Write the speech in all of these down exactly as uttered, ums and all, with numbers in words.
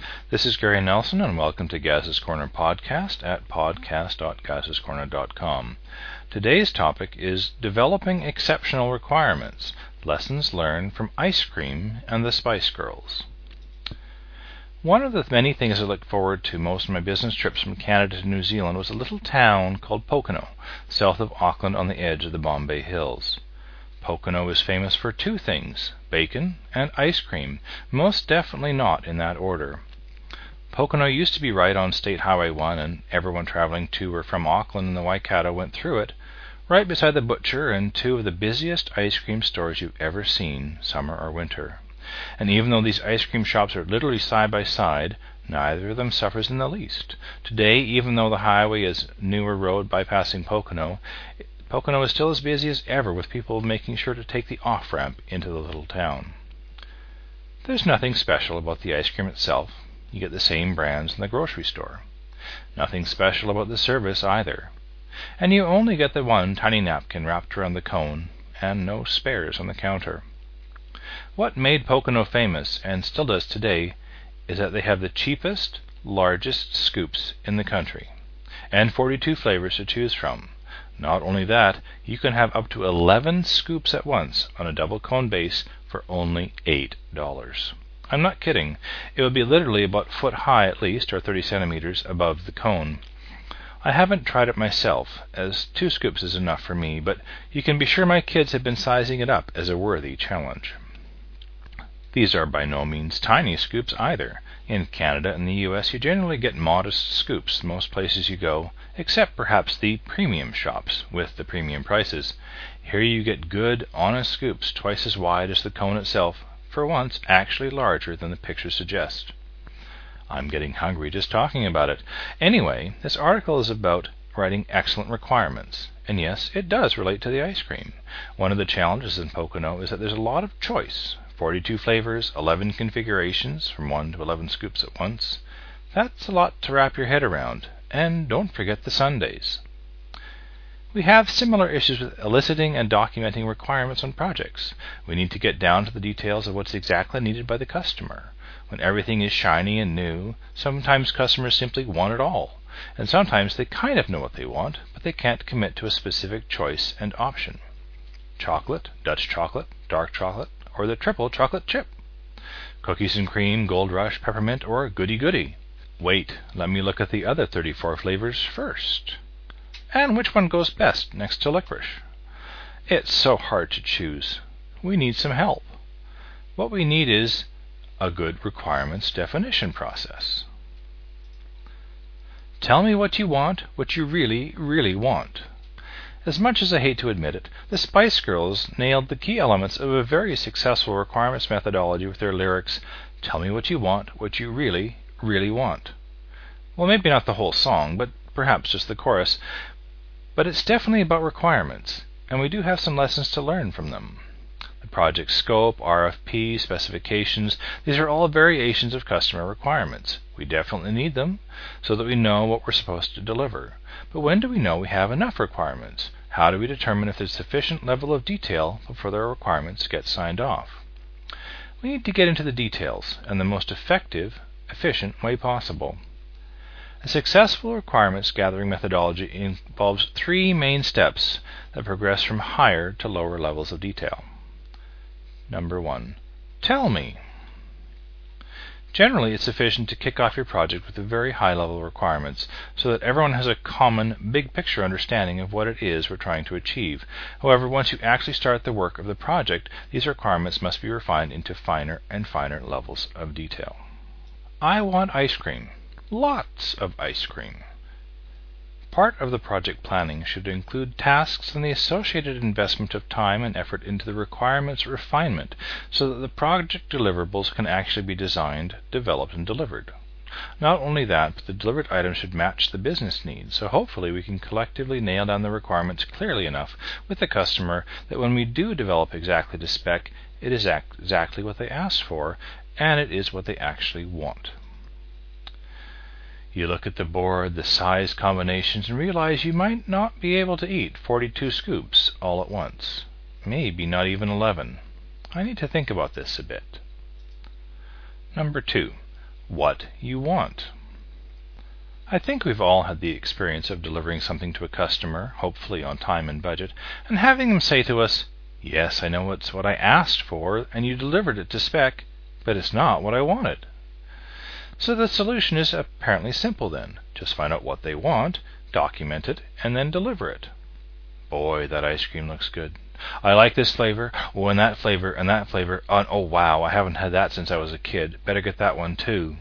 This is Gary Nelson, and welcome to Gaz's Corner podcast at podcast dot gaz's corner dot com. Today's topic is Developing Exceptional Requirements, Lessons Learned from Ice Cream and the Spice Girls. One of the many things I looked forward to most of my business trips from Canada to New Zealand was a little town called Pokeno, south of Auckland on the edge of the Bombay Hills. Pokeno is famous for two things, bacon and ice cream, most definitely not in that order. Pokeno used to be right on State Highway one, and everyone traveling to or from Auckland and the Waikato went through it, right beside the butcher and two of the busiest ice cream stores you've ever seen, summer or winter. And even though these ice cream shops are literally side by side, neither of them suffers in the least. Today, even though the highway is newer road bypassing Pokeno, Pokeno is still as busy as ever, with people making sure to take the off-ramp into the little town. There's nothing special about the ice cream itself. You get the same brands in the grocery store. Nothing special about the service either. And you only get the one tiny napkin wrapped around the cone, and no spares on the counter. What made Pokeno famous, and still does today, is that they have the cheapest, largest scoops in the country, and forty-two flavors to choose from. Not only that, you can have up to eleven scoops at once on a double cone base for only eight dollars. I'm not kidding. It would be literally about foot high at least, or thirty centimeters above the cone. I haven't tried it myself, as two scoops is enough for me, but you can be sure my kids have been sizing it up as a worthy challenge. These are by no means tiny scoops either. In Canada and the U S you generally get modest scoops most places you go, except perhaps the premium shops with the premium prices. Here you get good, honest scoops twice as wide as the cone itself, for once actually larger than the picture suggests. I'm getting hungry just talking about it. Anyway, this article is about writing excellent requirements. And yes, it does relate to the ice cream. One of the challenges in Pokeno is that there's a lot of choice. forty-two flavors, eleven configurations, from one to eleven scoops at once. That's a lot to wrap your head around. And don't forget the Sundays. We have similar issues with eliciting and documenting requirements on projects. We need to get down to the details of what's exactly needed by the customer. When everything is shiny and new, sometimes customers simply want it all. And sometimes they kind of know what they want, but they can't commit to a specific choice and option. Chocolate, Dutch chocolate, dark chocolate, or the triple chocolate chip. Cookies and cream, Gold Rush, peppermint, or goody goody. Wait, let me look at the other thirty-four flavors first. And which one goes best next to licorice? It's so hard to choose. We need some help. What we need is a good requirements definition process. Tell me what you want, what you really, really want. As much as I hate to admit it, the Spice Girls nailed the key elements of a very successful requirements methodology with their lyrics, "Tell me what you want, what you really, really want." Well, maybe not the whole song, but perhaps just the chorus. But it's definitely about requirements, and we do have some lessons to learn from them. The project scope, R F P, specifications, these are all variations of customer requirements. We definitely need them so that we know what we're supposed to deliver. But when do we know we have enough requirements? How do we determine if there's sufficient level of detail before the requirements get signed off? We need to get into the details in the most effective, efficient way possible. A successful requirements gathering methodology involves three main steps that progress from higher to lower levels of detail. Number one, tell me. Generally, it's sufficient to kick off your project with a very high-level requirements so that everyone has a common, big-picture understanding of what it is we're trying to achieve. However, once you actually start the work of the project, these requirements must be refined into finer and finer levels of detail. I want ice cream. Lots of ice cream. Part of the project planning should include tasks and the associated investment of time and effort into the requirements refinement so that the project deliverables can actually be designed, developed, and delivered. Not only that, but the delivered items should match the business needs, so hopefully we can collectively nail down the requirements clearly enough with the customer that when we do develop exactly to spec, it is act- exactly what they asked for, and it is what they actually want. You look at the board, the size combinations, and realize you might not be able to eat forty-two scoops all at once. Maybe not even eleven. I need to think about this a bit. Number two, what you want. I think we've all had the experience of delivering something to a customer, hopefully on time and budget, and having them say to us, "Yes, I know it's what I asked for, and you delivered it to spec, but it's not what I wanted." So the solution is apparently simple then. Just find out what they want, document it, and then deliver it. Boy, that ice cream looks good. I like this flavor, oh, and that flavor, and that flavor. Oh, oh wow, I haven't had that since I was a kid. Better get that one too.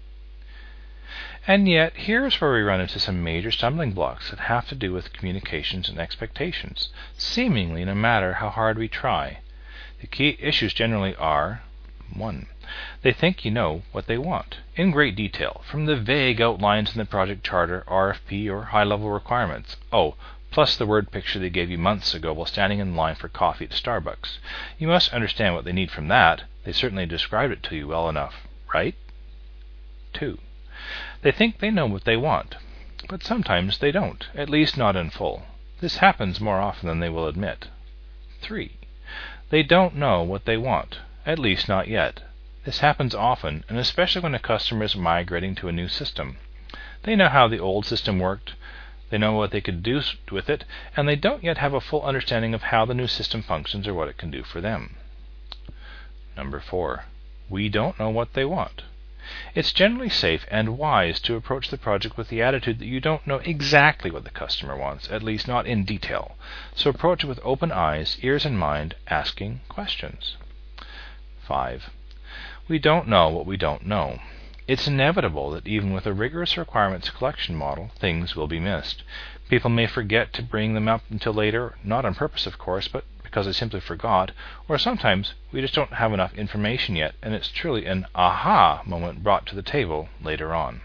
And yet, here's where we run into some major stumbling blocks that have to do with communications and expectations, seemingly no matter how hard we try. The key issues generally are: one. They think you know what they want, in great detail, from the vague outlines in the project charter, R F P, or high-level requirements. Oh, plus the word picture they gave you months ago while standing in line for coffee at Starbucks. You must understand what they need from that. They certainly described it to you well enough, right? Two. They think they know what they want, but sometimes they don't, at least not in full. This happens more often than they will admit. Three. They don't know what they want, at least not yet. This happens often, and especially when a customer is migrating to a new system. They know how the old system worked, they know what they could do with it, and they don't yet have a full understanding of how the new system functions or what it can do for them. Number four. We don't know what they want. It's generally safe and wise to approach the project with the attitude that you don't know exactly what the customer wants, at least not in detail. So approach it with open eyes, ears and mind, asking questions. Five. We don't know what we don't know. It's inevitable that even with a rigorous requirements collection model, things will be missed. People may forget to bring them up until later, not on purpose of course, but because they simply forgot, or sometimes we just don't have enough information yet, and it's truly an aha moment brought to the table later on.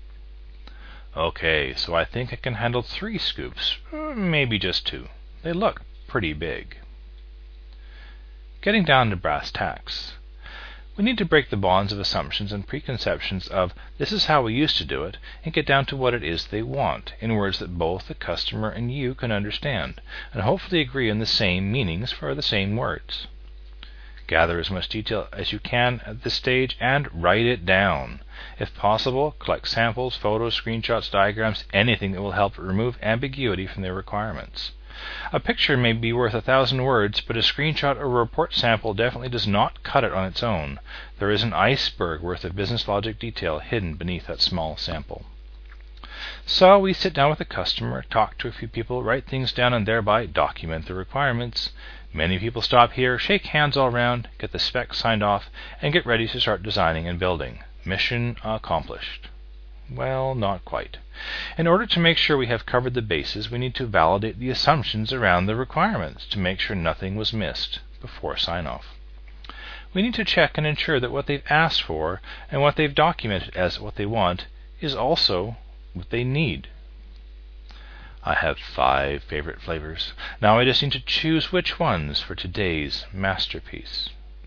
Okay, so I think I can handle three scoops, maybe just two. They look pretty big. Getting down to brass tacks. We need to break the bonds of assumptions and preconceptions of this is how we used to do it, and get down to what it is they want, in words that both the customer and you can understand, and hopefully agree on the same meanings for the same words. Gather as much detail as you can at this stage and write it down. If possible, collect samples, photos, screenshots, diagrams, anything that will help remove ambiguity from their requirements. A picture may be worth a thousand words, but a screenshot or report sample definitely does not cut it on its own. There is an iceberg worth of business logic detail hidden beneath that small sample. So we sit down with the customer, talk to a few people, write things down, and thereby document the requirements. Many people stop here, shake hands all around, get the specs signed off, and get ready to start designing and building. Mission accomplished. Well, not quite. In order to make sure we have covered the bases, we need to validate the assumptions around the requirements to make sure nothing was missed before sign-off. We need to check and ensure that what they've asked for and what they've documented as what they want is also what they need. I have five favorite flavors. Now I just need to choose which ones for today's masterpiece.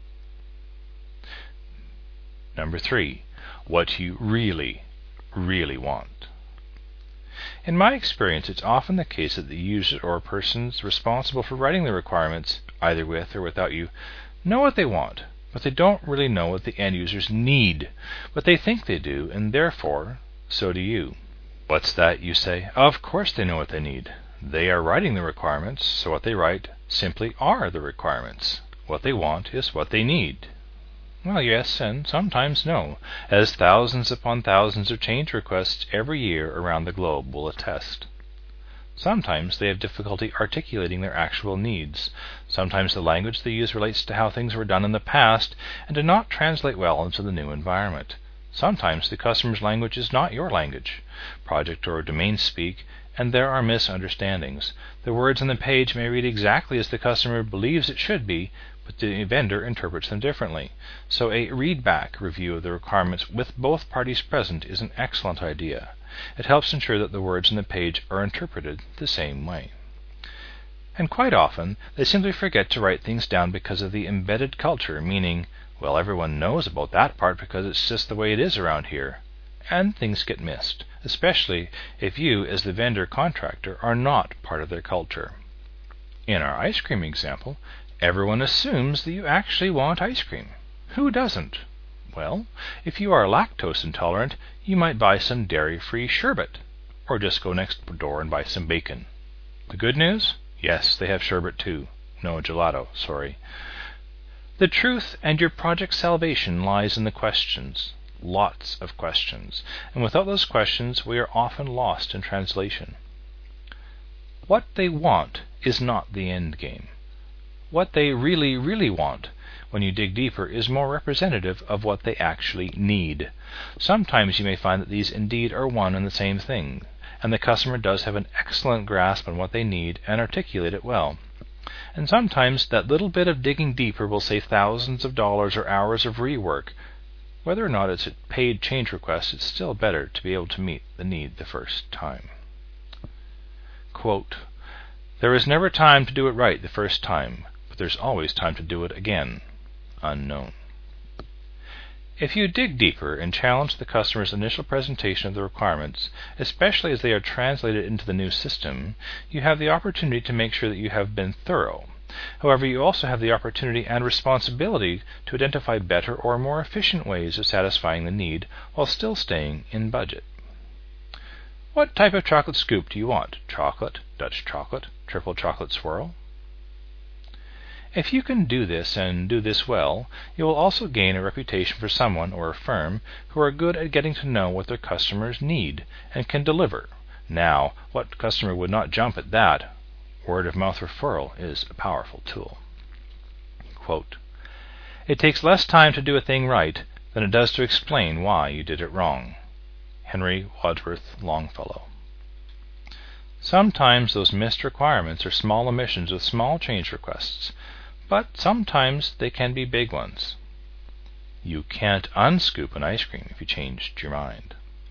Number three, what you really really want. In my experience, it's often the case that the user or persons responsible for writing the requirements, either with or without you, know what they want, but they don't really know what the end users need. But they think they do, and therefore, so do you. What's that, you say? Of course they know what they need. They are writing the requirements, so what they write simply are the requirements. What they want is what they need. Well, yes, and sometimes no, as thousands upon thousands of change requests every year around the globe will attest. Sometimes they have difficulty articulating their actual needs. Sometimes the language they use relates to how things were done in the past and do not translate well into the new environment. Sometimes the customer's language is not your language, project or domain speak, and there are misunderstandings. The words on the page may read exactly as the customer believes it should be, but the vendor interprets them differently. So a read-back review of the requirements with both parties present is an excellent idea. It helps ensure that the words on the page are interpreted the same way. And quite often, they simply forget to write things down because of the embedded culture, meaning, well, everyone knows about that part because it's just the way it is around here. And things get missed, especially if you, as the vendor contractor, are not part of their culture. In our ice cream example, everyone assumes that you actually want ice cream. Who doesn't? Well, if you are lactose intolerant, you might buy some dairy-free sherbet, or just go next door and buy some bacon. The good news? Yes, they have sherbet too. No gelato, sorry. The truth and your project's salvation lies in the questions. Lots of questions. And without those questions, we are often lost in translation. What they want is not the end game. What they really, really want, when you dig deeper, is more representative of what they actually need. Sometimes you may find that these indeed are one and the same thing, and the customer does have an excellent grasp on what they need and articulate it well. And sometimes that little bit of digging deeper will save thousands of dollars or hours of rework. Whether or not it's a paid change request, it's still better to be able to meet the need the first time. Quote, "There is never time to do it right the first time, but there's always time to do it again." Unknown. If you dig deeper and challenge the customer's initial presentation of the requirements, especially as they are translated into the new system, you have the opportunity to make sure that you have been thorough. However, you also have the opportunity and responsibility to identify better or more efficient ways of satisfying the need while still staying in budget. What type of chocolate scoop do you want? Chocolate, Dutch chocolate, triple chocolate swirl? If you can do this and do this well, you will also gain a reputation for someone or a firm who are good at getting to know what their customers need and can deliver. Now, what customer would not jump at that? Word of mouth referral is a powerful tool. Quote, "It takes less time to do a thing right than it does to explain why you did it wrong." Henry Wadsworth Longfellow. Sometimes those missed requirements are small omissions with small change requests, but sometimes they can be big ones. You can't unscoop an ice cream if you changed your mind.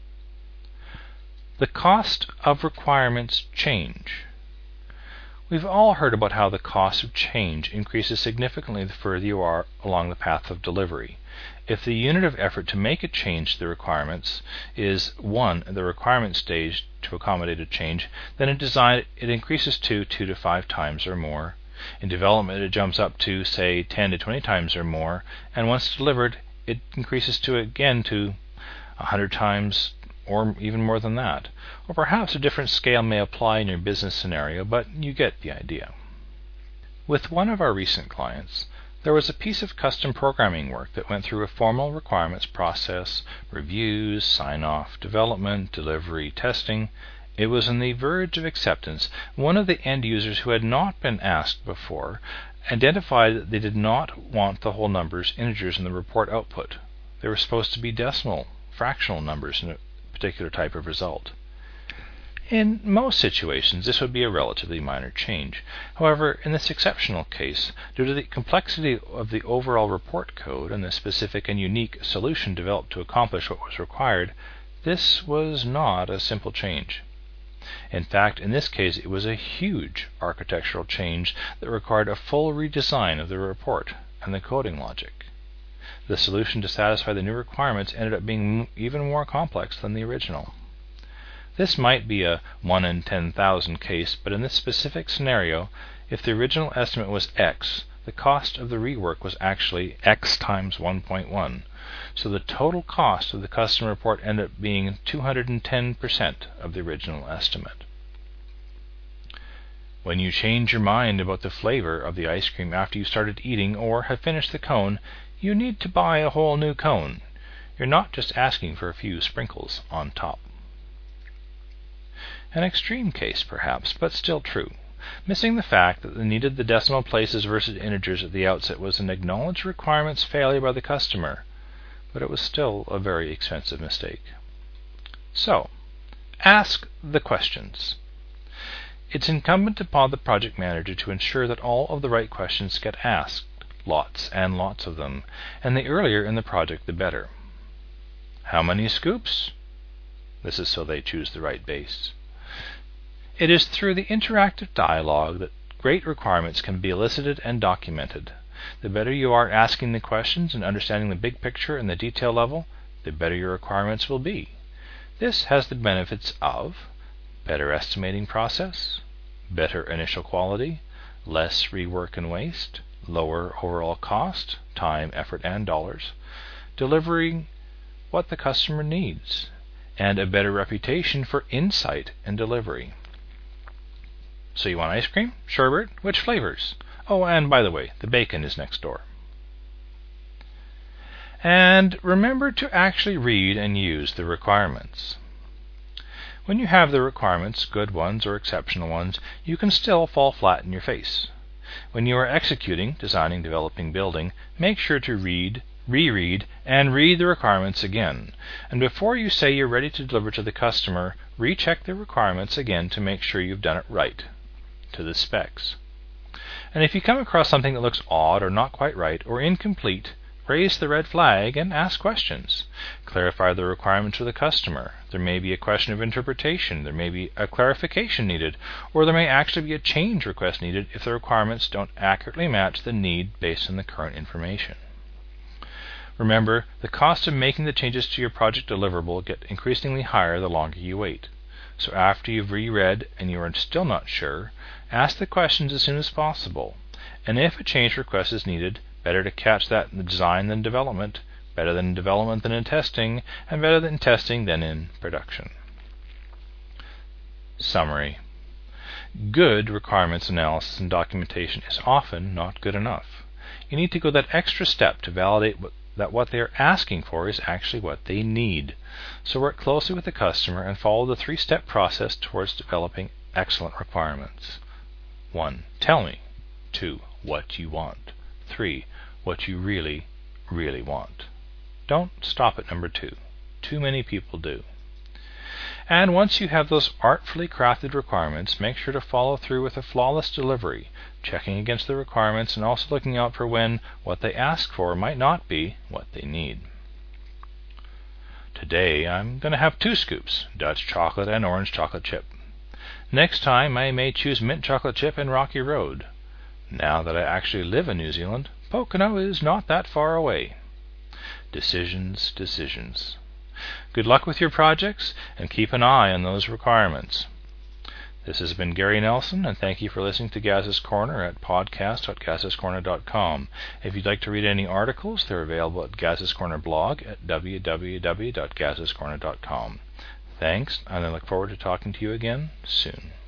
The cost of requirements change. We've all heard about how the cost of change increases significantly the further you are along the path of delivery. If the unit of effort to make a change to the requirements is one at the requirement stage to accommodate a change, then in design it increases to two to five times or more. In development it jumps up to, say, ten to twenty times or more, and once delivered it increases to again to a hundred times or even more than that. Or perhaps a different scale may apply in your business scenario, but you get the idea. With one of our recent clients, there was a piece of custom programming work that went through a formal requirements process, reviews, sign-off, development, delivery, testing. It was on the verge of acceptance. One of the end users who had not been asked before identified that they did not want the whole numbers, integers in the report output. They were supposed to be decimal, fractional numbers in a particular type of result. In most situations, this would be a relatively minor change. However, in this exceptional case, due to the complexity of the overall report code and the specific and unique solution developed to accomplish what was required, this was not a simple change. In fact, in this case, it was a huge architectural change that required a full redesign of the report and the coding logic. The solution to satisfy the new requirements ended up being even more complex than the original. This might be a one in ten thousand case, but in this specific scenario, if the original estimate was X, the cost of the rework was actually X times one point one. So the total cost of the custom report ended up being two hundred ten percent of the original estimate. When you change your mind about the flavor of the ice cream after you started eating or have finished the cone, you need to buy a whole new cone. You're not just asking for a few sprinkles on top. An extreme case, perhaps, but still true. Missing the fact that the needed the decimal places versus integers at the outset was an acknowledged requirements failure by the customer, but it was still a very expensive mistake. So, ask the questions. It's incumbent upon the project manager to ensure that all of the right questions get asked, lots and lots of them, and the earlier in the project the better. How many scoops? This is so they choose the right base. It is through the interactive dialogue that great requirements can be elicited and documented. The better you are at asking the questions and understanding the big picture and the detail level, the better your requirements will be. This has the benefits of better estimating process, better initial quality, less rework and waste, lower overall cost, time, effort, and dollars, delivering what the customer needs, and a better reputation for insight and delivery. So you want ice cream? Sherbet? Which flavors? Oh, and by the way, the bacon is next door. And remember to actually read and use the requirements. When you have the requirements, good ones or exceptional ones, you can still fall flat in your face. When you are executing, designing, developing, building, make sure to read, reread, and read the requirements again. And before you say you're ready to deliver to the customer, recheck the requirements again to make sure you've done it right, to the specs. And if you come across something that looks odd or not quite right or incomplete, raise the red flag and ask questions. Clarify the requirements for the customer. There may be a question of interpretation, there may be a clarification needed, or there may actually be a change request needed if the requirements don't accurately match the need based on the current information. Remember, the cost of making the changes to your project deliverable get increasingly higher the longer you wait. So after you've reread and you are still not sure, ask the questions as soon as possible. And if a change request is needed, better to catch that in the design than development, better than in development than in testing, and better than in testing than in production. Summary. Good requirements analysis and documentation is often not good enough. You need to go that extra step to validate what that what they are asking for is actually what they need. So work closely with the customer and follow the three-step process towards developing excellent requirements. one. Tell me. two. What you want. three. What you really, really want. Don't stop at number two. Too many people do. And once you have those artfully crafted requirements, make sure to follow through with a flawless delivery, checking against the requirements and also looking out for when what they ask for might not be what they need. Today I'm going to have two scoops, Dutch chocolate and orange chocolate chip. Next time I may choose mint chocolate chip and Rocky Road. Now that I actually live in New Zealand, Pocono is not that far away. Decisions, decisions. Good luck with your projects, and keep an eye on those requirements. This has been Gary Nelson, and thank you for listening to Gaz's Corner at podcast dot gaz's corner dot com. If you'd like to read any articles, they're available at Gaz's Corner blog at w w w dot gaz's corner dot com. Thanks, and I look forward to talking to you again soon.